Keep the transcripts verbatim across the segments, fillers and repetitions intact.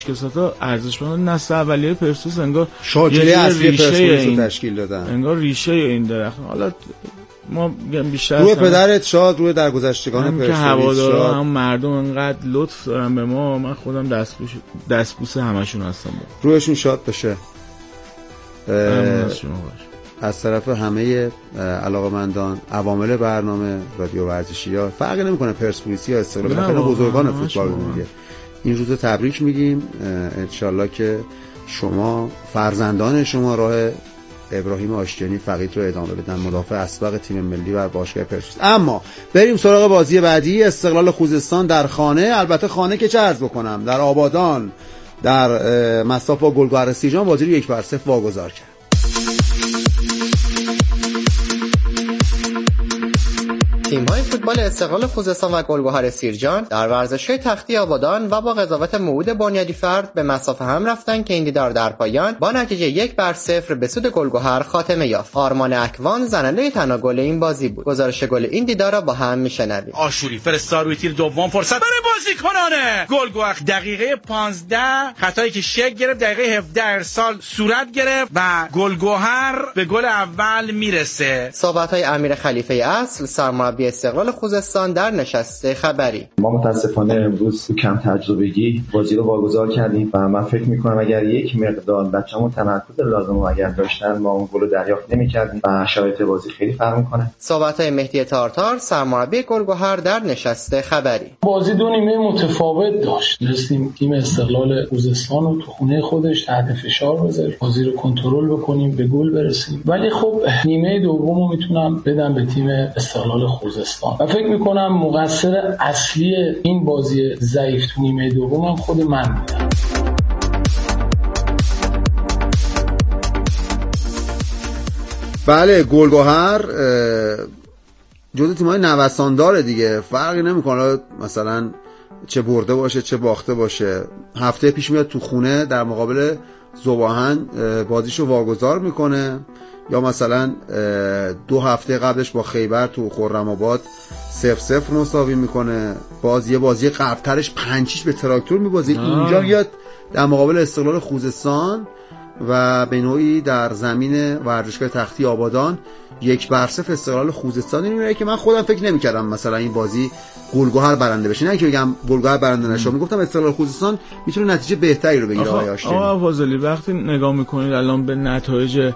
کساتا ارزشمند نسل اولیه پرسپولیس انگار شاکله اصلی پرسپولیس رو تشکیل دادن، انگار ریشه این درخت. حالا ما بیشتر روی پدرت شاد، روی درگذشتگان پرسپولیس که هوادارا هم مردم انقدر لطف دارن به ما، من خودم دستبوس دستبوس همشون هستم، رویشون شاد بشه. از شما باشه. از طرف همه علاقه‌مندان عوامل برنامه رادیو ورزشی‌ها، فرقی نمی‌کنه پرسپولیسی یا استقلال، مثلا بزرگان فوتبال میگه، این روزو تبریک میگیم. انشالله که شما فرزندان شما راه ابراهیم آشتیانی فقید رو ادامه بدن، مدافع اسبق تیم ملی و باشگاه پرسپولیس. اما بریم سراغ بازی بعدی، استقلال خوزستان در خانه، البته خانه که چه عرض بکنم، در آبادان در مصاف با گلگهر سیرجان بازی رو یک بر صفر واگذار کرد. تیم‌های فوتبال استقلال خوزستان و گلگهر سیرجان در ورزشگاه تختی آبادان و با قضاوت موعود بنیادی فرد به مسافه هم رفتن که این دیدار در پایان با نتیجه یک بر صفر به سود گلگهر خاتمه یافت. آرمان اکوان زننده تنها گل این بازی بود. گزارش گل این دیدار را با هم میشنویم. آشوری فرستاد روی تیر دوم، فرصت برای بازیکنانه گلگهر. دقیقه پانزده خطایی که شک گرفت، دقیقه هفده ارسال صورت گرفت و گلگهر به گل اول میرسه. صحبت‌های امیر خلیفه اصل سرمربی استقلال خوزستان در نشست خبری. ما متاسفانه امروز کم تجربگی بازی رو واگذار کردیم و من فکر می‌کنم اگر یک مقدار بچه‌مون تمرکز لازم رو اگر داشتن ما اون گل رو دریافت نمی‌کردیم و شرایط بازی خیلی فرق می‌کنه. صحبت‌های مهدی تارتار سرمربی گلگهر در نشست خبری. بازی دو نیمه متفاوت داشت. رسیدیم تیم استقلال خوزستان رو تو خونه خودش تحت فشار بذاریم، بازی رو کنترل بکنیم، به گل برسیم. ولی خب نیمه دومو میتونم بدم به تیم استقلال خوزستان و فکر میکنم مقصر اصلی این بازی ضعیف تو نیمه دوم هم خود من بودم. بله، گلگهر جزو تیم‌های نوسانداره دیگه، فرقی نمیکنه مثلا چه برده باشه چه باخته باشه. هفته پیش میاد تو خونه در مقابل ذوباهن بازیشو واگذار میکنه، یا مثلا دو هفته قبلش با خیبر تو خرم‌آباد صفر صفر مساوی میکنه، باز یه بازی قبلترش پنجیش به تراکتور میبازه. اینجا میاد در مقابل استقلال خوزستان و به نوعی در زمین ورزشگاه تختی آبادان یک بر صفر استقلال خوزستان میبره که من خودم فکر نمیکردم مثلا این بازی گلگهر برنده بشه. نه که بگم گلگهر برنده نشه، میگفتم استقلال خوزستان میتونه نتیجه بهتری رو بگیره. آقای آشتیانی، آقا فاضلی، وقتی نگاه میکنید الان به نتایج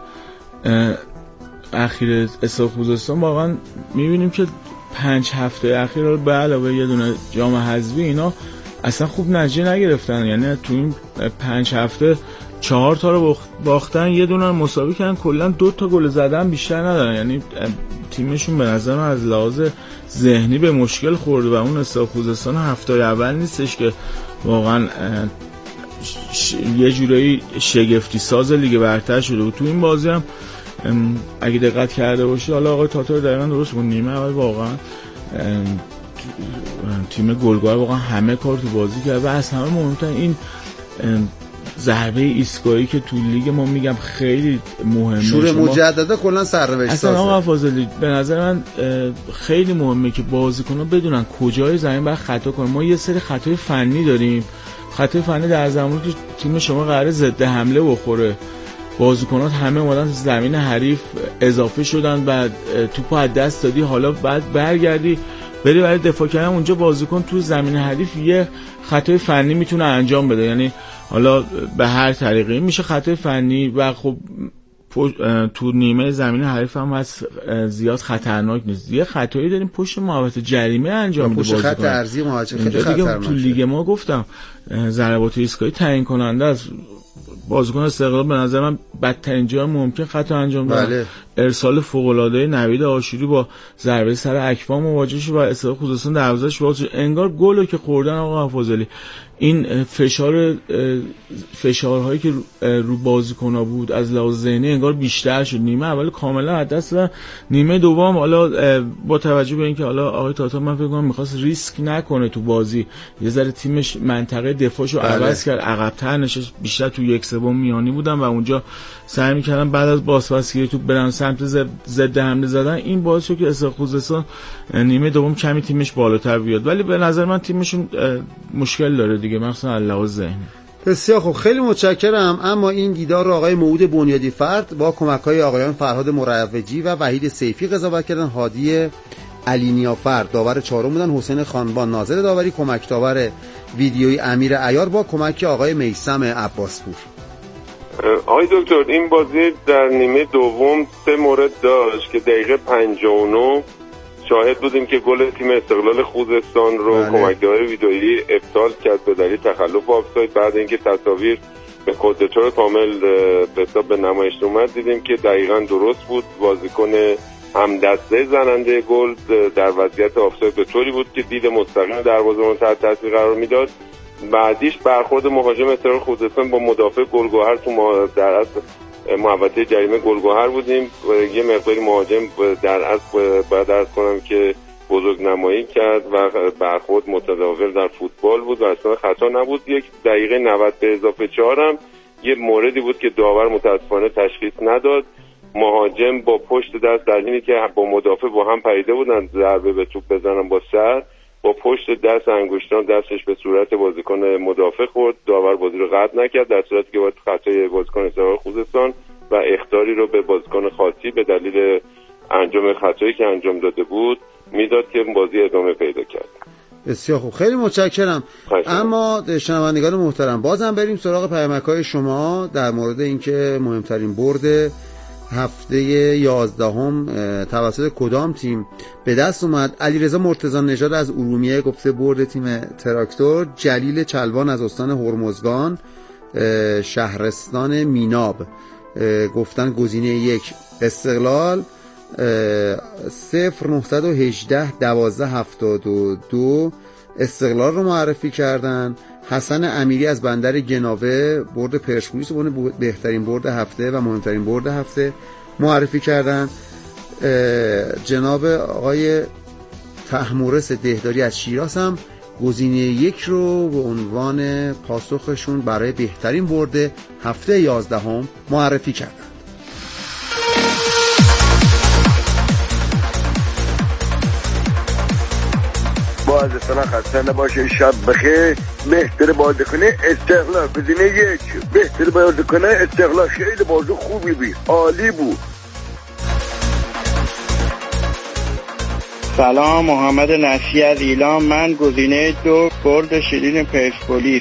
اخیر استقلال خوزستان، واقعا میبینیم که پنج هفته اخیر رو به علاوه یه دونه جام حذفی اینا اصلا خوب نتیجه نگرفتن. یعنی تو این پنج هفته چهار تا رو باختن، یه دونه رو مساوی کردن، کلا دو تا گل زدن بیشتر ندارن. یعنی تیمشون به نظر من از لحاظ ذهنی به مشکل خورده و اون استقلال خوزستان هفته اول نیستش که واقعا ش... یه جورایی شگفتی ساز لیگ برتر شده و تو این بازی هم اگه دقت کرده باشی، حالا آقای تاتار دقیقاً درست بود، نیمه اول واقعا تیم گلگهر واقعا همه کار تو بازی کرد و از همه مهمتر این ضربه ایستگاهی که تو لیگ ما میگم خیلی مهمه، شور مجددا کلا سرنوشت سازه. اصلا آقا فاضلی به نظر من خیلی مهمه که بازیکن‌ها بدونن کجای زمین باید خطا کنن. ما یه سری خطای فنی داریم، خطای فنی در زمانی که تیم شما قراره ضد حمله بخوره، بازیکنات همه اومدن زمین حریف اضافه شدن و توپو از دست دادی، حالا بعد برگردی بری برای دفاع کردن، اونجا بازیکن تو زمین حریف یه خطای فنی میتونه انجام بده. یعنی حالا به هر طریقی میشه خطای فنی و خب تو نیمه زمین حریف هم از زیاد خطرناک نیست. یه خطایی داریم پشت محوطه جریمه انجام میده بازیکن، پشت خط ارضی محوطه خیلی خطرناکه. تو لیگ ما گفتم ضربات ایستگاهی تعیین کننده است. بازیکن استقلال به نظر من بدترین جای ممکن خطا انجام داد. بله. ارسال فوق العاده نوید آشوری با ضربه سر اکوان مواجه شد و استقلال خوزستان دروازه‌اش باز شد. انگار گلو که خوردن آقا فاضلی، این فشار فشارهایی که رو بازیکن‌ها بود از لحاظ ذهنی انگار بیشتر شد. نیمه اول کاملا از دست دادن، نیمه دوم حالا با توجه به اینکه حالا آقای تاتا من فکر کنم می‌خواست ریسک نکنه تو بازی، یه ذره تیمش منطقه دفاعشو بله. عوض کرد، عقب‌تر نشست، بیشتر تو یک سوم میانی بودن و اونجا سعی می‌کردن بعد از بازپسگیری تو برن سمت ضد حمله زدن. این باعث شد که استقلال خوزستان نیمه دوم کمی تیمش بالاتر بیاد، ولی به نظر من تیمشون مشکل داره دیگه، مثلا علاوه ذهنی. بسیار خوب، خیلی متشکرم. اما این دیدار رو آقای موعود بنیادی فرد با کمک‌های آقایان فرهاد مروجی و وحید سیفی قضاوت کردن. هادی علی نیافرد داور چهارم بودن. حسین خانبان ناظر داوری. کمک داور ویدیویی امیر عیار با کمک آقای میثم عباسپور. آقای دکتر، این بازی در نیمه دوم سه مورد داشت که دقیقه پنجاه و نه شاهد بودیم که گل تیم استقلال خوزستان رو بله. کمک داور ویدئویی ابطال کرد به دلیل تخلف آفساید. بعد اینکه تصاویر به کدطور کامل به حساب به نمایش اومد دیدیم که دقیقاً درست بود. بازیکن همدسته زننده گل در وضعیت آفساید به طوری بود که دید مستقیم دروازه‌بان تحت تاثیر قرار میداد. بعدیش برخورد مهاجم استقلال خوزستان با مدافع گلگهر تو در اصل محوطه جریمه گلگهر بودیم. یه مقداری مهاجم در اصل باید عرض کنم که بزرگ نمایی کرد و برخورد متداول در فوتبال بود و اصلا خطا نبود. یک دقیقه نود به اضافه چهار هم یه موردی بود که داور متاسفانه تشخیص نداد. مهاجم با پشت دست در حینی که با مدافع با هم پریده بودن ضربه به توپ بزنن با سر، با پشت دست انگشتان دستش به صورت بازیکن مدافع خورد. داور بازی رو قطع نکرد، در صورتی که باید خطای بازیکن استقلال خوزستان و اخطاری رو به بازیکن خاصی به دلیل انجام خطایی که انجام داده بود میداد که بازی ادامه پیدا کرد. بسیار خوب، خیلی متشکرم. اما شنوندگان محترم، بازم بریم سراغ پیامک‌های شما در مورد اینکه مهمترین برد هفته یازدهم توسط کدام تیم به دست اومد. علیرضا مرتضی نژاد از ارومیه گفته برد تیم تراکتور. جلیل چلوان از استان هرمزگان شهرستان میناب گفتن گزینه یک استقلال. صفر نهصد و هجده دوازده هفتاد و دو استقلال رو معرفی کردن. حسن امیری از بندر گناوه برد پرسپولیس رو بهترین برد هفته و مهمترین برد هفته معرفی کردن. جناب آقای طهمورث دهداری از شیراز هم گزینه یک رو به عنوان پاسخشون برای بهترین برد هفته یازدهم معرفی کردن. بازیکن خسته نباشه، شب بخیر. بهتر بازیکن استقلال گزینه یک. بهتر بازیکن استقلال خیلی بازی خوبی بود، عالی بود. سلام، محمد نصیری از ایلام. من گزینه دو برد شیرین پرسپولیس.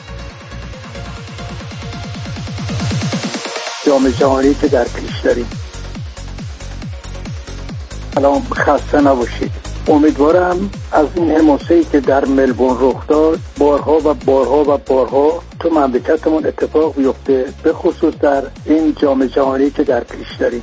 جام جهانی که در پیش داریم. سلام، خسته نباشید. امیدوارم از این حماسه‌ای که در ملبورن رخ داد بارها و بارها و بارها تو مملکتمون اتفاق بیفته، به خصوص در این جام جهانی که در پیش داریم.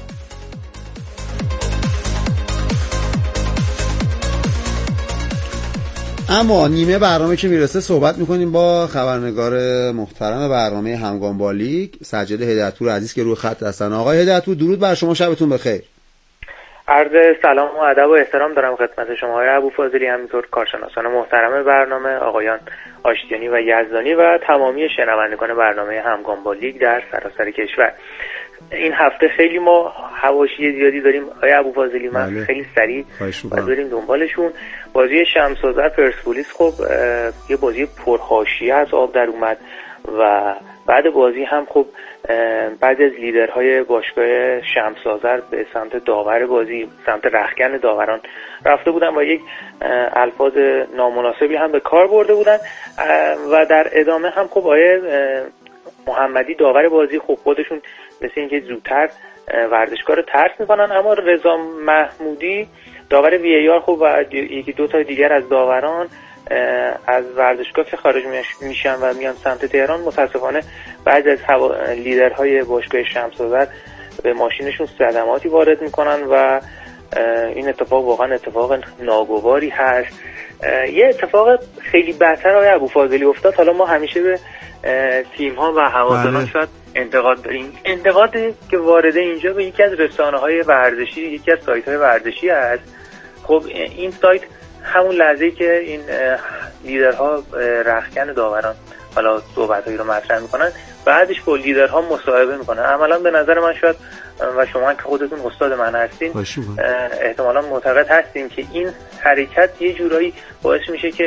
اما نیمه برنامه که میرسه صحبت میکنیم با خبرنگار محترم برنامه همگام با لیگ، سجاد هدایتپور عزیز که روی خط هستن. آقای هدایتپور درود بر شما، شبتون بخیر. عرض سلام و ادب و احترام دارم خدمت شما آقای ابوفاضلی، همینطور کارشناسان محترم برنامه آقایان آشتیانی و یزدانی و تمامی شنوندگان برنامه همگام با لیگ در سراسر کشور. این هفته خیلی ما حواشی زیادی داریم آقای ابوفاضلی، من بله. خیلی سریع باید بریم دنبالشون. بازی شمس‌آذر پرسپولیس خب یه بازی پرحاشیه از آب در اومد و بعد بازی هم خب بعضی از لیدرهای باشگاه شمس‌آذر به سمت داور بازی، سمت رختکن داوران رفته بودن و یک الفاظ نامناسبی هم به کار برده بودن و در ادامه هم خب آقای محمدی داور بازی خب خودشون مثل اینکه زودتر ورزشکار رو ترک میکنن، اما رضا محمودی داور وی ای آر خب و یکی دو تا دیگر از داوران از ورزشگاه که خارج میشن و میان سمت تهران، متاسفانه بعضی از لیدرهای باشگاه شمس‌آذر به ماشینشون صدماتی وارد میکنن و این اتفاق واقعا اتفاق ناگواری هست. یه اتفاق خیلی بدتر آقای ابوفاضلی افتاد. حالا ما همیشه به تیم ها و هواداران شاید انتقاد داریم. انتقادی که وارده اینجا به یکی از رسانه‌های ورزشی، یکی از سایت‌های ورزشی است. خب این سایت همون لحظه‌ای که این لیدرها رختکن داوران حالا صحبتایی رو مطرح میکنن، بعدش با لیدرها مصاحبه میکنن. عملا به نظر من شاید و شما که خودتون استاد من هستین احتمالا معتقد هستین که این حرکت یه جورایی باعث میشه که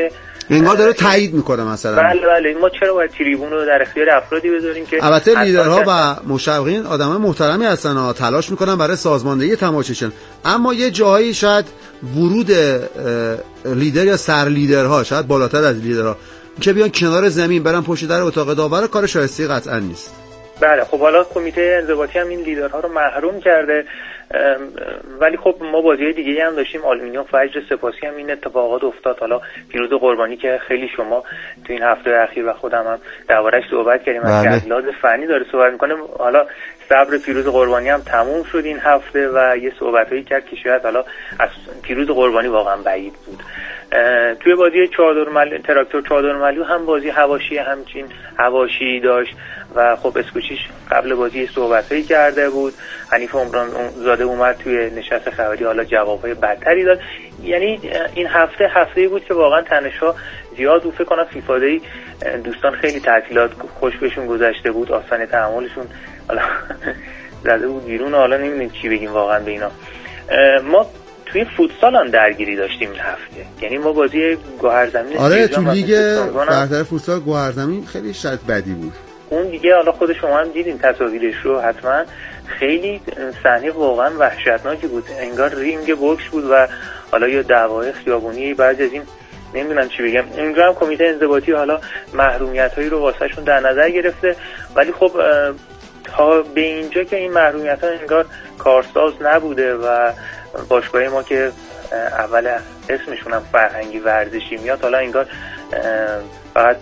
انگار داره تایید میکنه مثلا. بله بله ما چرا باید تریبون رو در اختیار افرادی بذاریم که البته لیدرها و مشوقین آدمای محترمی هستن ها، تلاش میکنن برای سازماندهی تماشاچیان، اما یه جایی شاید ورود لیدر یا سر لیدرها شاید بالاتر از لیدرها که بیان کنار زمین برن پشت در اتاق داور، کار شایسته قطعا نیست. بله خب حالا کمیته انضباطی هم این لیدرها رو محروم کرده، ولی خب ما بازی دیگه هم داشتیم، آلومینیوم فجر سپاسی هم این اتفاقات افتاد. حالا پیروز قربانی که خیلی شما تو این هفته اخیر و خودم هم دربارش صحبت کردیم، از بله. لحاظ فنی داره صحبت میکنه. حالا صبر پیروز قربانی هم تموم شد این هفته و یه صحبتایی کرد که شاید حالا از پیروز قربانی واقعا بعید بود. توی بازی چادر مل... تراکتور چادر ملو هم بازی حواشی همچین حواشی داشت و خب اسکوچیش قبل بازی صحبتایی کرده بود. حنیف عمران زاده اومد توی نشست خبری، حالا جوابهای بدتری داد. یعنی این هفته هفته‌ای بود که واقعا تنش‌ها زیاد بود. فکر کنم فیفاده‌ای دوستان خیلی تعطیلات خوش بهشون گذشته بود، آستانه تحملشون حالا زده بود بیرون. حالا نمی‌دونیم چی بگیم واقعا به اینا. ما توی فوتسال هم درگیری داشتیم این هفته، یعنی ما بازی گوهرزمین آره تو لیگ برتر فوتسال گوهرزمین خیلی شاید بدی بود. اون دیگه حالا خود شما هم دیدین تصاویرش رو حتما، خیلی صحنه واقعا وحشتناکی بود، انگار رینگ بوکس بود و حالا یا دعوای خیابونی بعضی از این نمیدونم چی بگم. اونجا هم کمیته انضباطی حالا محرومیت‌هایی رو واسهشون در نظر گرفته، ولی خب تا به اینجا که این محرومیت‌ها انگار کارساز نبوده و باشگاه ما که اول اسمشون هم فرهنگی ورزشی میاد، حالا انگار فقط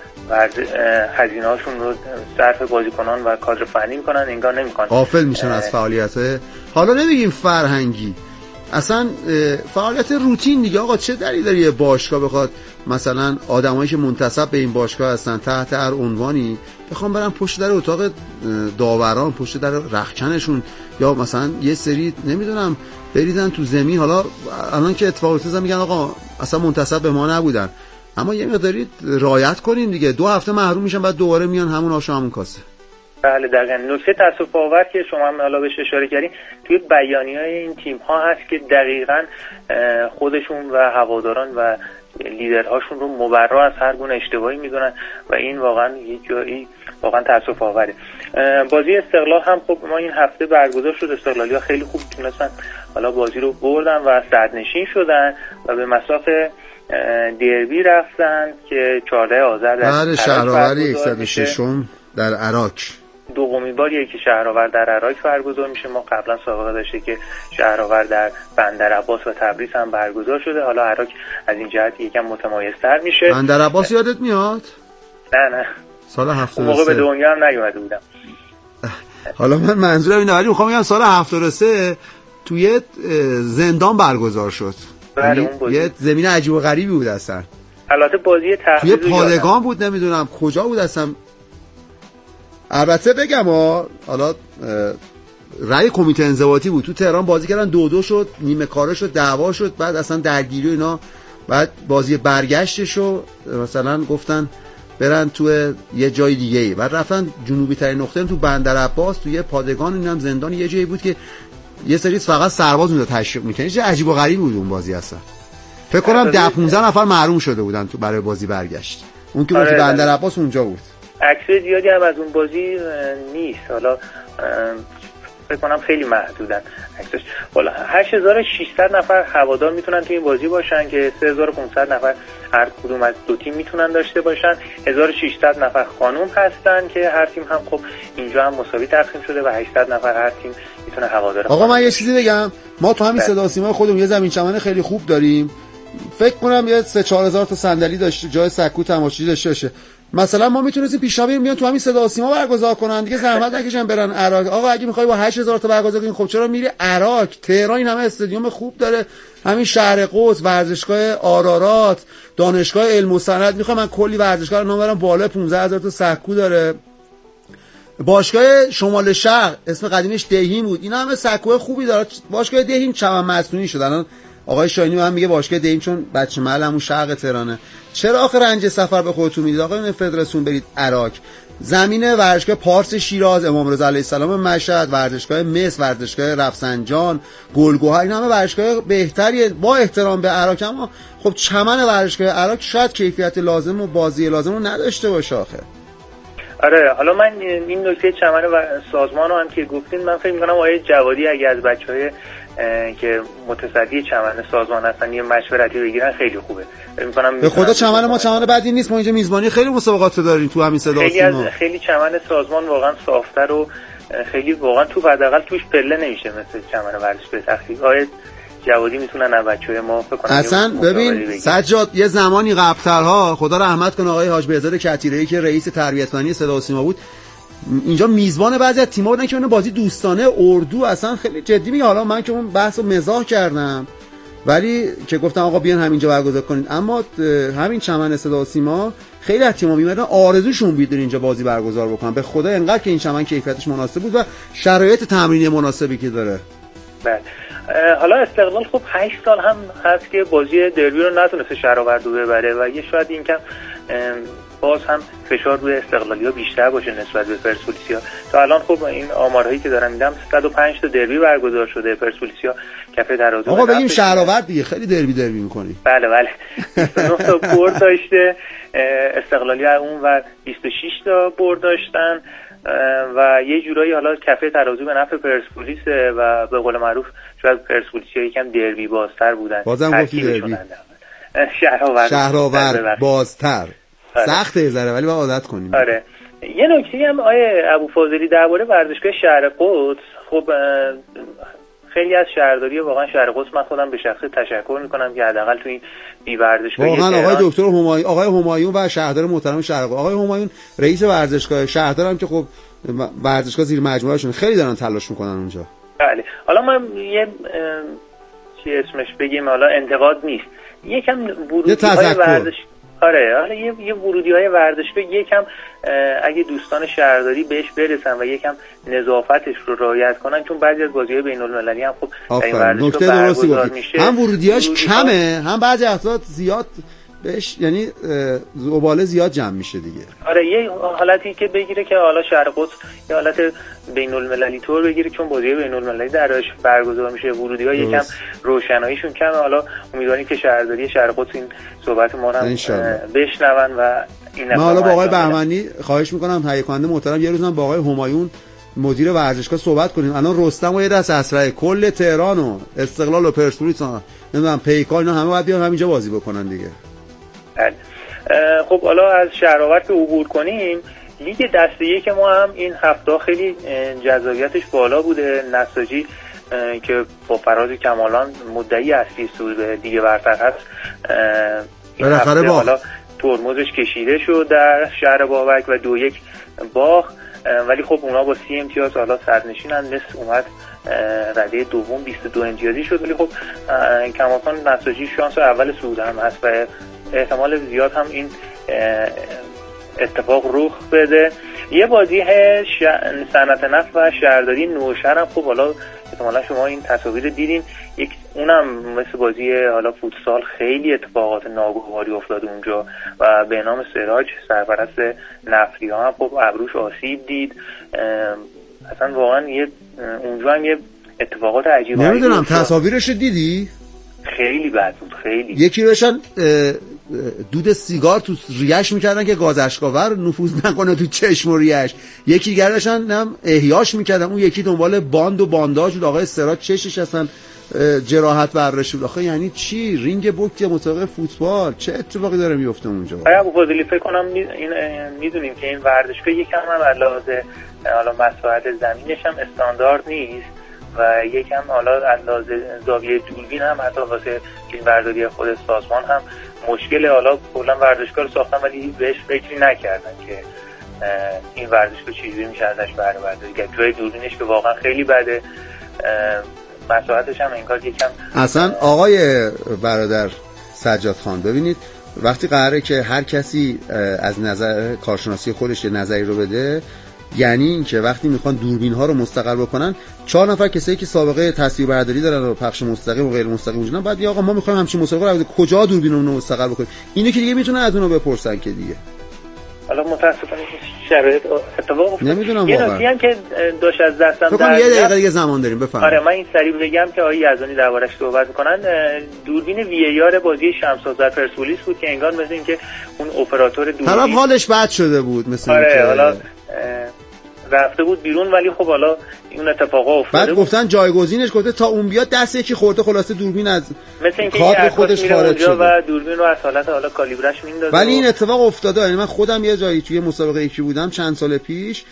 هزینه هاشون رو صرف بازیکنان و کادر فنی میکنن، انگار نمیکنن، غافل میشن از فعالیت. حالا نمیگیم فرهنگی، اصلا فعالیت روتین دیگه. آقا چه دلیلی داره یه باشگاه بخواد مثلا آدمایی که منتسب به این باشگاه هستن تحت هر عنوانی بخوام برن پشت در اتاق داوران، پشت در رخچنشون، یا مثلا یه سری نمیدونم بریدن تو زمین. حالا الان که اتفاق افتاد میگن آقا اصلا منتسب به ما نبودن، اما یه مقداری رعایت کنین دیگه. دو هفته محروم میشن بعد دوباره میان همون آش و همون کاسه. بله دقیقاً. نکته تأسف آور که شما هم حالا بهش اشاره کردین توی بیانیه‌های این تیم ها هست که دقیقاً خودشون و هواداران و لیدرهاشون رو مبرا از هر گونه اشتباهی میدونن و این واقعا یه جایی واقعا تأسف آوره. بازی استقلال هم خب ما این هفته برگزار شد، استقلالی‌ها خیلی خوب تونستن حالا بازی رو بردن و صدرنشین شدن و به مسافه دربی رفتن که چهاردهم آذر در بعد شهرآوری صد و شش در عراق، دومین باریه که شهرآور در عراق برگزار میشه. ما قبلا سابقه داشته که شهرآور در بندرعباس و تبریز هم برگزار شده، حالا عراق از این جهت یکم متمایزتر میشه. بندرعباس یادت میاد؟ نه نه سال هفتاد و سه موقع به دنیا هم نیومده بودم. حالا من منظورم اینه، ولی میخوام بگم سال هفتاد و سه توی زندان برگزار شد. بله اون بازی یه زمین عجیب و غریبی بود اصلا. البته بازی توی پادگان بود، نمیدونم کجا بود اصلا. البته بگم حالا رأی کمیته انضباطی بود، تو تهران بازی کردن، دو دو شد، نیمه کاره شد، دعوا شد، بعد اصلا درگیری و اینا، بعد بازی برگشتشو مثلا گفتن برن تو یه جای دیگه ای، بعد رفتن جنوبی ترین نقطه تو بندرعباس، تو یه پادگان، اینم زندان، یه جایی بود که یه سری فقط سرباز اونجا تشویق میکنن. چه عجیب و غریبی بود اون بازی اصلا. فکر کنم ده پانزده نفر محروم شده بودن تو برای بازی برگشت. اون که بود تو بندرعباس اونجا بود. عکس زیادی هم از اون بازی نیست، حالا فکر کنم خیلی محدودن عکسش. حالا هشت هزار و ششصد نفر هوادار میتونن تو این بازی باشن که سه هزار و پانصد نفر هر کدوم از دو تیم میتونن داشته باشن. هزار و ششصد نفر خانم هستن که هر تیم هم خب اینجا هم مساوی تقسیم شده و هشتصد نفر هر تیم میتونه هوادار. آقا من یه چیزی بگم، ما تو همین صدا و سیما خودمون یه زمین چمن خیلی خوب داریم، فکر کنم یه سه چهار هزار تا صندلی داشته، جای سکو تماشاچی داشته باشه. مثلا ما میتونستیم پیشا بریم بیان تو همین صدا و سیما برگزار کنن دیگه، زحمت نکشن برن عراق. آقا اگه میخوای با هشت هزار تا برگزار کنی، خب چرا میری عراق؟ تهران این همه استادیوم خوب داره، همین شهر قدس، ورزشگاه آرارات، دانشگاه علم و صنعت، میخوام من کلی ورزشگاه رو نام برم بالا، پانزده هزار تا سکو داره. باشگاه شمال شرق اسم قدیمش دهیم بود، اینا همه سکوی خوبی داره. باشگاه دهیم چمن مصنوعی شد، الان آقای شاینی هم میگه باشگاه دهیم چون بچه محل همون شرق تهرانه. چرا آخه رنج سفر به خودتون میدید؟ آقا این فدراسیون برید عراق. زمین ورزشگاه پارس شیراز، امام رضا علیه السلام مشهد، ورزشگاه مس، ورزشگاه رفسنجان، گلگهر، این همه ورزشگاه بهتریه با احترام به عراق. اما خب چمن ورزشگاه عراق شاید کیفیت لازم و بازی لازم رو نداشته باشه آخه. آره حالا من این نکته چمن و سازمان رو هم که گفتین، من فکر می‌کنم آقای جوادی اگه از بچهای که متصدی چمن سازمان هستن یه مشورتی بگیرن خیلی خوبه. فکر می‌کنم به خدا چمن ما چمن بدی نیست، ما اینجا میزبانی خیلی مسابقات داریم تو همین صدا خیلی از خیلی چمن سازمان واقعا صاف‌تر و خیلی واقعا تو حداقل توش پله نمیشه مثل چمن ورزشگاه تخریب. آقای جوادی میتونن از بچهای ما فکر کنم. اصلا ببین سجاد یه زمانی قبل‌ترها خدا رحمت کنه آقای حاج بهزاد کتیره‌ای که رئیس تربیت فنی صدا و سیما بود، اینجا میزبان بعضی از تیم‌ها بودن که اون بازی دوستانه اردو، اصلا خیلی جدی میگم، حالا من که اون بحثو مزاح کردم ولی که گفتم آقا بیان همینجا برگزار کنید، اما همین چمن صدا و سیما خیلی از تیم‌ها میمدن آرزوشون بود اینجا بازی برگزار بکنن. به خدا انقدر که این چمن کیفیتش مناسب بود و شرایط تمرینی مناسبی که داره. بله حالا استقلال خب هشت سال هم هست که بازی دربی رو نتونسته شهرآورد ببره و یه شاید این کم باز هم فشار روی استقلالی‌ها بیشتر باشه نسبت به پرسپولیسیا. تا الان خب این آمارهایی که دارم میدم صد و پنج تا دربی برگزار شده، پرسپولیسیا کف ترازو. آقا بگیم شهرآورد دیگه، خیلی دربی دربی می‌کنی. بله بله بیست و نه تا برد داشته، استقلالی‌ها اون و بیست و شش تا برد داشتن و یه جورایی حالا کفه ترازو به نفع پرسپولیس و به قول معروف شاید پرسپولیسیا یکم دربی بازتر بودن. بازم گفتی دربی. شهرآورد شهرآورد بازتر. سخته ذره ولی باید عادت کنیم. آره یه نکته هم آیه ابوفاضلی درباره ورزشگاه شهر قدس، خب خیلی از شهرداری واقعا شهر قدس من خودم به شخصه تشکر میکنم که حداقل تو این بی ورزشگاه واقعا آقای دکتر همایون، آقای همایون و شهردار محترم شهر قدس، آقای همایون رئیس ورزشگاه شهردار هم که خب ورزشگاه زیر مجموعهشون خیلی دارن تلاش میکنن اونجا. بله حالا من یه چی اسمش بگیم، حالا انتقاد نیست، یکم ورودی‌های ورزش آره حالا یه یه ورودی‌های ورزشگاه یکم اگه دوستان شهرداری بهش برسن و یکم نظافتش رو رعایت کنن، چون بعضی از بازی‌های بین‌المللی هم خب این ورزشگاه برگزار میشه، هم ورودیاش کمه هم بعضی افراد زیاد بهش یعنی زباله زیاد جمع میشه دیگه. آره یه حالتی که بگیره که حالا شهر قدس یه حالت بین‌المللی طور بگیره، چون بازی بین‌المللی درش برگزار میشه، ورودی‌ها یکم روشناییشون کمه. حالا امیدواریم که شهرداری شهر قدس این صحبت ما رو بشنون و این من حالا با آقای بهمنی خواهش میکنم تهیه کننده محترم یه روز من با آقای همایون مدیر ورزشگاه صحبت کنیم. الان رستم و یه دست اسرع کل تهران و استقلال و پرسپولیس نمیدونم پیکار اینا همه باید بیان همینجا بازی بکنن دیگه. خب حالا از شهرآورد که عبور کنیم، لیگ دسته یک ما هم این هفته خیلی جذابیتش بالا بوده. نساجی که با فراز کمالان مدعی اصلی صعود به لیگ برتر هست این هفته حالا ترمزش کشیده شد در شهر بابک و دو یک باخت، ولی خب اونا با سی امتیاز حالا صدرنشینن، نصف اومد رده دوم بیست و دو امتیازی شد، ولی خب کماکان نساجی شانس اول صعود هم هست و احتمال زیاد هم این اتفاق رخ بده. یه بازی صنعت نفت و شهرداری نوشهر هم خب حالا احتمالا شما این تصاویر دیدین، یک اونم مثل بازی حالا فوتسال خیلی اتفاقات ناگواری افتاده اونجا و به نام سراج سرپرست نفتی ها هم خب ابروش آسیب دید. اصلا واقعا یه اونجا هم یه اتفاقات عجیبه. نمیدونم تصاویرش دیدی؟ خیلی بد بود خیلی. یکی بهشن دود سیگار تو ریش میکردن که گاز اشکاور نفوذ نکنه تو چشم و ریش، یکی دیگه داشتن هم احیاش میکردن، اون یکی دنبال باند و بانداج بود. آقای سراج چشش اصلا جراحت برش بود. آخه یعنی چی؟ رینگ بوکس یا مسابقه فوتبال چه اتفاقی داره میفته اونجا؟ آیا ابوفاضلی فکر کنم این میدونیم که این ورزشگاه یکم هم علاوه حالا مساحت زمینش هم استاندارد نیست و یکم حالا از زاویه دوربین هم حتی واسه فیلم برداری خود سازمان هم مشکل. حالا کلا ورزشگاه رو ساختن ولی بهش فکری نکردن که این ورزشگاه چجوری میشه ازش بهره برداری کرد. جای دوربینش که واقعا خیلی بده، مساحتش هم انگار یکم اصلا. آقای برادر سجاد خان ببینید وقتی قراره که هر کسی از نظر کارشناسی خودش یه نظری رو بده، یعنی این که وقتی میخوان دوربین ها رو مستقل بکنن، چهار نفر کسایی که سابقه تصویربرداری دارن و پخش مستقیم و غیر مستقیم وجودن، بعد یا آقا ما میخوایم همچین مسابقه رو کجا دوربین رو مستقل بکنیم، اینو که دیگه میتونن از اونو بپرسن که دیگه. حالا متاسفانه شرایط اتفاق افتاد. نمیدونم یه واقعا. نکته هم که داشت از دستم در یه دقیقه دیگه زمان داریم بفرمایید. آره من این سریع بگم که آقای یزدانی دربارش صحبت می‌کنن. دوربین وی ای آر بازی شمس آذر پرسپولیس بود که انگار مثل اینکه اون اپراتور دوربین طرف حالش بد شده بود مثل آره اینکه حالا رفته بود بیرون ولی خب حالا اون اتفاقا افتاده. بعد گفتن جایگزینش گفته تا اون بیاد دست یکی خورده خلاصه دوربین از مثل اینکه کادر خودش خارج شده و دوربین رو از حالت حالا کالیبرش میندازه. ولی این اتفاق افتاده. یعنی من خودم یه جایی توی مسابقه یکی بودم چند سال پیش،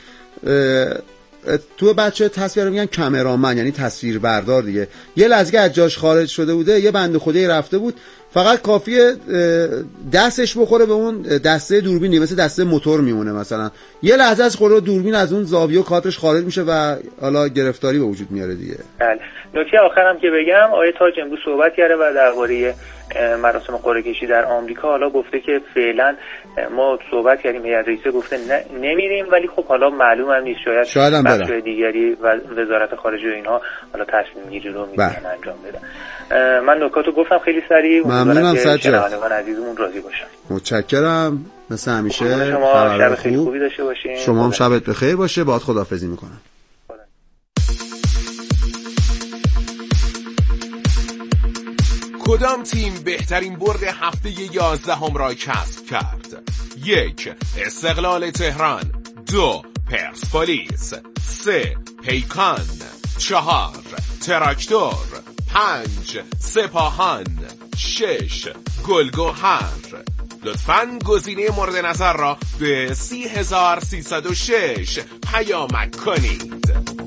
تو بچه تصویر میگن کامرامن یعنی تصویربردار دیگه، یه لحظه از جاش خارج شده بوده، یه بنده خدایی رفته بود فقط کافیه دستش بخوره به اون دسته دوربینی مثل دسته موتور میمونه، مثلا یه لحظه از خورده دوربین از اون زاویه و کادرش خارج میشه و حالا گرفتاری به وجود میاره دیگه. بله. نکته آخرم که بگم آیه تاج امروز صحبت کرده و درباره مراسم قرعه کشی در آمریکا حالا گفته که فعلا ما صحبت کردیم، هیئت رئیسه گفته نمیریم ولی خب حالا معلوم هم نیست، شاید شاید بخش دیگری و وزارت خارجه و اینها حالا تصمیم گیری رو میتونن انجام بدن. من نکاتو گفتم خیلی سریع. ممنونم سجاد. شنوندگان عزیزمون راضی باشن. متشکرم. مثل همیشه شما شب خیلی خوبی داشته باشین. شما هم شبت بخیر باشه. باهات خداحافظی میکنم. کدام تیم بهترین برد هفته یازدهم را کسب کرد؟ یک، استقلال تهران. دو، پرسپولیس. سه، پیکان. چهار، تراکتور. پنج، سپاهان. شش، گلگهر. لطفاً گزینه مورد نظر را به سی هزار سیصد و شش پیامک کنید.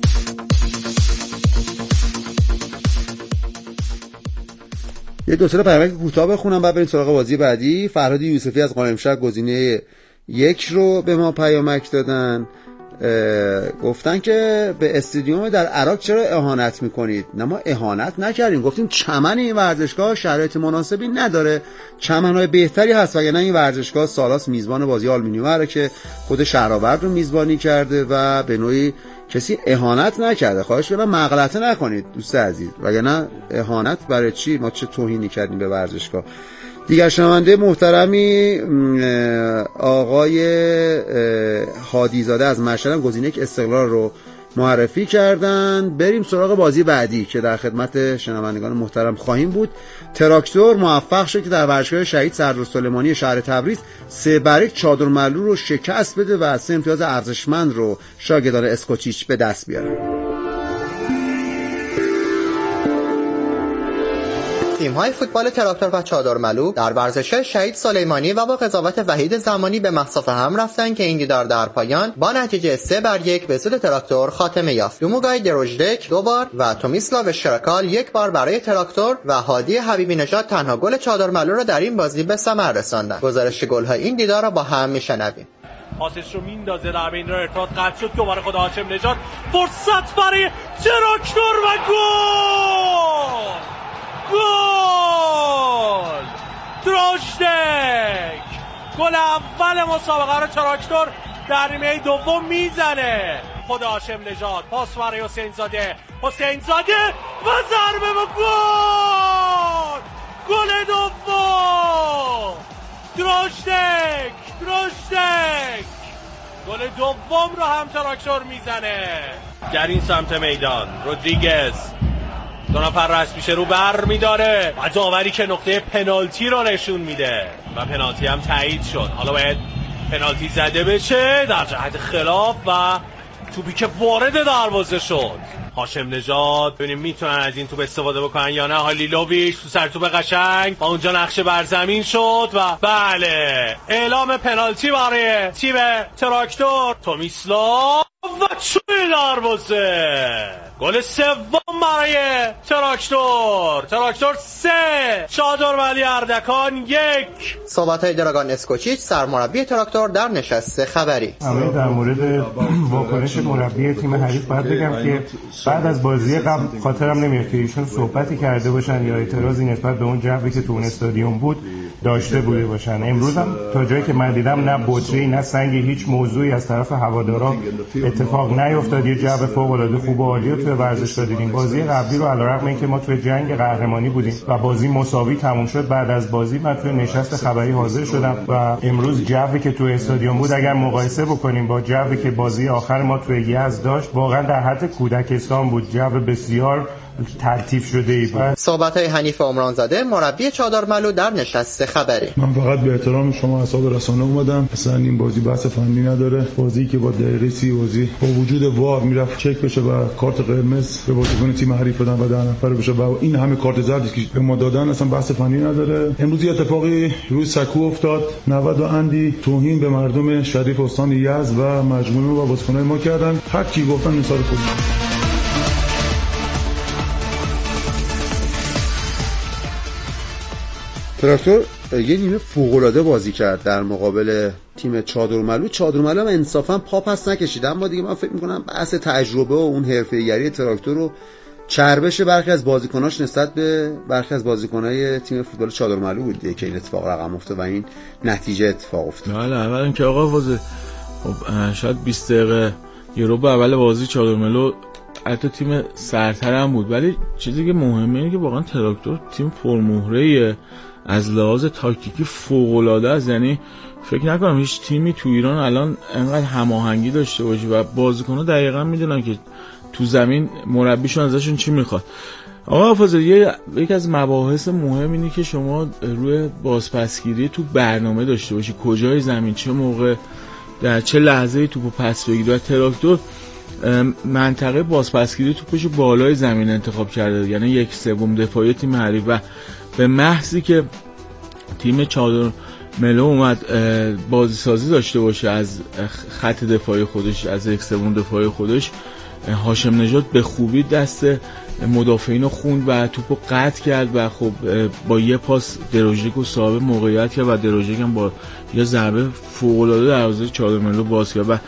یه دو سه تا پیامک کوتاه بخونم بعد بریم سراغ بازی بعدی. فرهاد یوسفی از قائمشهر گزینه یک رو به ما پیامک دادن، گفتن که به استادیوم در عراق چرا اهانت میکنید؟ نه ما اهانت نکردیم، گفتیم چمن این ورزشگاه شرایط مناسبی نداره، چمنهای بهتری هست، وگرنه این ورزشگاه سالاس میزبان بازی آلومینیومه که خود شهرآورد رو میزبانی کرده و به نوعی کسی اهانت نکرده. خواهش می‌کنم مغلطه نکنید دوست عزیز، وگرنه اهانت برای چی؟ ما چه توهینی کردیم به ورزشگاه؟ دیگر شنونده محترمی آقای هادیزاده از مشهد گزینه یک استقلال رو معرفی کردن. بریم سراغ بازی بعدی که در خدمت شنوندگان محترم خواهیم بود. تراکتور موفق شد که در ورزشگاه شهید سردار سلیمانی شهر تبریز سه بر یک چادر ملو رو شکست بده و سه امتیاز ارزشمند رو شاگردان اسکوچیچ به دست بیاره. تیم‌های فوتبال تراکتور و چادرملو در ورزشگاه شهید سلیمانی و با قضاوت وحید زمانی به مصاف هم رفتن که این دیدار در پایان با نتیجه سه بر یک به سود تراکتور خاتمه یافت. دوموگای دروژدک دو بار و تومیسلاو شرکال یک بار برای تراکتور و هادی حبیبی نژاد تنها گل چادرملو را در این بازی به ثمر رساندند. گزارش گل‌های این دیدار را با هم میشنویم. پاسش رو میندازه در بین را ارتباط قطع شد. دوباره خود هاشم نژاد فرصت برای تراکتور و گل! گل دروژدک گل اول مسابقه رو تراکتور در نیمه دوم میزنه. خود هاشم نژاد پاس برای حسین زاده حسین زاده و ضربه به گل. گل دوم دروژدک دروژدک گل دوم رو هم تراکتور میزنه. در این سمت میدان رودریگز دو نفر رأس میشه رو بر میداره و داوری که نقطه پنالتی رو نشون میده و پنالتی هم تایید شد. حالا باید پنالتی زده بشه در جهت خلاف و توپی که وارد دروازه شد. هاشم نژاد ببینیم میتونن از این توپ استفاده بکنن یا نه. هالیلوویچ تو سر توپ قشنگ و اونجا نقشه بر زمین شد و بله اعلام پنالتی برای تیم تراکتور. تومیسلاو و چوی دروازه گل سوم برای تراکتور. تراکتور سه چادرملی اردکان یک. صحبت‌های دراگان اسکوچیچ سرمربی تراکتور در نشست خبری. اما در مورد واکنش مربی تیم حریف باید بگم که بعد از بازی قبل خاطرم نمیاد که ایشون صحبتی کرده باشن یا اعتراضی نسبت به اون جوی که تو اون استادیوم بود داشته بوده باشن. امروز هم تا جایی که من دیدم نه بطری نه سنگی هیچ موضوعی از طرف هوادارا اتفاق نیفتاد. یه جو فوق‌العاده خوب و عالی تو توی ورزشگاه دیدیم. بازی قبلی رو علیرغم اینکه ما توی جنگ قهرمانی بودیم و بازی مساوی تموم شد، بعد از بازی من توی نشست خبری حاضر شدم و امروز جوی که توی استادیوم بود اگر مقایسه بکنیم با جوی که بازی آخر ما توی یزد داشت، واقعا در حد کودکستان بود. جو بسیار ترتیب شده ای بود. صحبت‌های حنیف عمرانزاده مربی چادرملو در نشست خبری. من فقط به احترام شما اصحاب رسانه اومدم. اصلا این بازی بحث فنی نداره. بازی که با دقیقه سی بازی با وجود وار میرفت چک بشه و کارت قرمز به بازیکن تیم حریف بدن و ده نفره بشه و این همه کارت زردی که به ما دادن اصلا بحث فنی نداره. امروز یه اتفاقی روی سکو افتاد. نود و اندی توهین به مردم شریف استان یزد و مجموعه و بازیکن‌های ما کردن. هر کی گفتن مثال خود. تراکتور یه نیمه فوق‌العاده بازی کرد در مقابل تیم چادرملو. چادرملو هم انصافا پا پس نکشید، اما دیگه من فکر می‌کنم بحث تجربه و اون حرفه‌ایگری تراکتور رو چربش برخی از بازیکناش نسبت به برخی از بازیکنای تیم فوتبال چادرملو بود دیگه که این اتفاق رقم افتاد و این نتیجه اتفاق افتاد. بله اول اینکه آقا فاضل خب شاید بیست دقیقه یه رو به اول بازی چادرملو حتی تیم سرتر هم بود، ولی چیزی که مهمه اینه که واقعا تراکتور تیم پرمهره از لحاظ تاکتیکی فوق‌العاده است. یعنی فکر نکنم هیچ تیمی تو ایران الان انقدر هماهنگی داشته باشه و بازیکن‌ها دقیقاً میدونن که تو زمین مربیشون ازشون چی میخواد. آقا حافظ یکی از مباحث مهم اینه که شما روی بازپسگیری تو برنامه داشته باشی، کجای زمین چه موقع در چه لحظه‌ای توپو پس بگیری. و تراکتور منطقه بازپسگیری توپش بالای زمین انتخاب کرده، یعنی یک سوم دفاعی تیم حریف، و به محضی که تیم چادرملو اومد بازی سازی داشته باشه از خط دفاعی خودش، از یک سوم دفاعی خودش، هاشم نژاد به خوبی دست مدافعین رو خوند و توپو قطع کرد و خب با یه پاس دروژیک رو صاحب موقعیت کرد و دروژیک هم با یه ضربه فوق‌العاده دروازه چادرملو باز کرد. و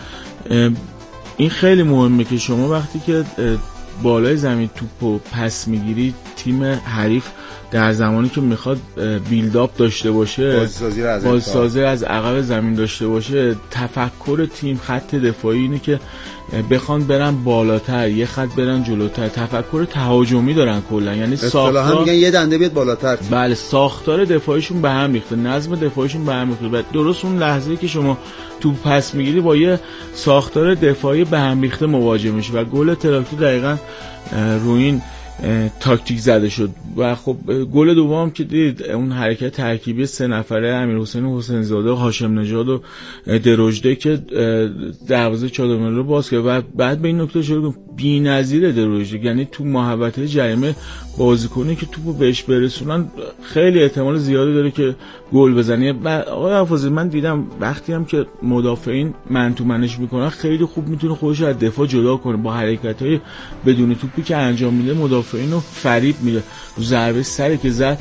این خیلی مهمه که شما وقتی که بالای زمین توپو پس میگیری، تیم حریف در زمانی که میخواد بیلداپ داشته باشه، بازسازی از عقب زمین داشته باشه، تفکر تیم خط دفاعی اینه که بخوان برن بالاتر، یه خط برن جلوتر، تفکر تهاجمی دارن کلا، یعنی ساختار میگن یه دنده بیاد بالاتر. بله ساختار دفاعیشون به هم ریخته، نظم دفاعیشون به هم ریخته. درست اون لحظه‌ای که شما توپ پس میگیری با یه ساختار دفاعی به هم ریخته مواجه میشی و گل تراکتور دقیقاً روی این تاکتیک زده شد. و خب گل دوم که دید، اون حرکت ترکیبی سه نفره امیرحسین حسین زاده و هاشم نژاد و دروژده که دروازه چادرملو رو باز کرد و بعد به این نکته شد بی‌نظیر دروژده، یعنی تو محوطه جریمه بازیکنی که توپو بهش برسونن خیلی احتمال زیادی داره که گل بزنه. آقای حافظی من دیدم وقتی هم که مدافعین من تو منش میکنن خیلی خوب میتونه خودش از دفاع جدا کنه، با حرکت‌های بدون توپی که انجام میده مدافعین رو فریب میده. ضربه سری که زد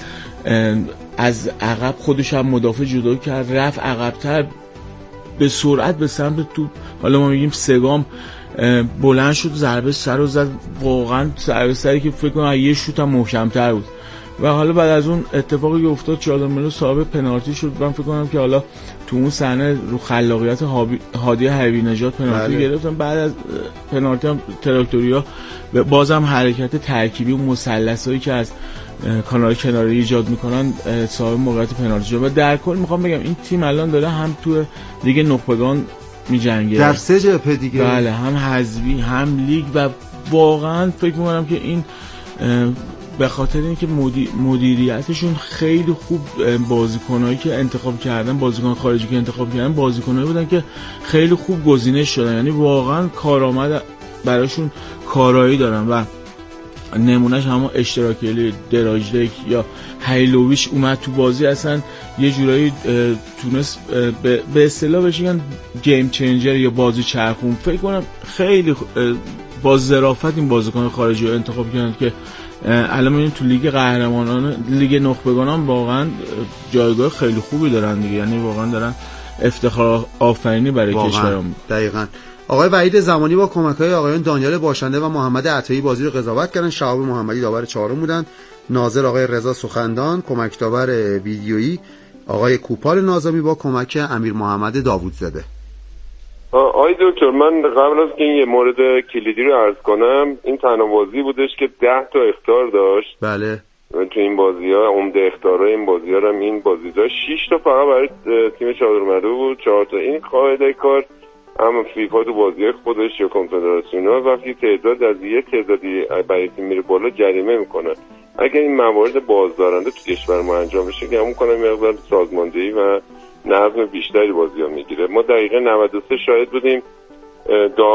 از عقب خودش هم مدافع جدا کرد، رفت عقب‌تر به سرعت به سمت توپ، حالا ما میگیم سگام، بلند شد ضربه سر رو زد، واقعا ضربه سری که فکر کنم یه شوت هم محکم‌تر بود. و حالا بعد از اون اتفاقی که افتاد چادرملو صاحب پنالتی شد. من فکر کنم که حالا تو اون صحنه رو خلاقیت هادی حبیبی نژاد پنالتی گرفتن. بعد از پنالتی هم تراکتوریا بازم حرکت ترکیبی و مثلثایی که از کانال کناری ایجاد میکنن صاحب موقعیت پنالتی شد. و در کل میخوام بگم این تیم الان داره هم تو لیگ نخبگان میجنگه در سه جبهه دیگه، بله، هم حذفی هم لیگ، و واقعا فکر میکنم که این به خاطر اینکه مدیر مدیریتشون خیلی خوب، بازیکنایی که انتخاب کردن، بازیکن خارجی که انتخاب کردن بازیکنایی بودن که خیلی خوب گزینش شدن، یعنی واقعا کارآمد براشون کارایی دارن. و نمونهش همون اشتراکی دراجدک یا هیلوویچ اومد تو بازی، اصلا یه جورایی تونست به اصطلاح بشین گیم چنجر یا بازی چرخون. فکر کنم خیلی با ظرافت این بازیکن خارجی رو انتخاب کردن که الان میبینیم تو لیگ قهرمانان، لیگ نخبگان هم واقعا جایگاه خیلی خوبی دارن دیگه، یعنی واقعا دارن افتخار آفرینی برای کشورم. دقیقاً. آقای وحید زمانی با کمک‌های آقایان دانیال باشنده و محمد عطایی بازی رو قضاوت کردن. شهاب محمدی داور چهارم بودن. ناظر آقای رضا سخندان، کمک داور ویدیویی آقای کوپال ناظمی با کمک امیر محمد داوودزاده. آقای دکتر، من قبل از که این یه مورد کلیدی رو عرض کنم، این تنها بازی بودش که ده تا اخطار داشت. بله. تو این بازی ها عمده اخطارهای این بازی ها هم این بازی داشت. شش تا فقط برای تیم چادرمدو بود، چهار تا. این قاعده کار اما فیفا تو بازی های خودش یا کنفدراسیون ها وقتی تعداد از یه تعدادی برای تیم میره بالا جریمه میکنن. اگر این موارد بازدارنده تو کشور ما انجام بشه که همون کنم مقدار سازماندهی و نظم بیشتری بازی ها میگیره. ما دقیقه نود و سه شاهد بودیم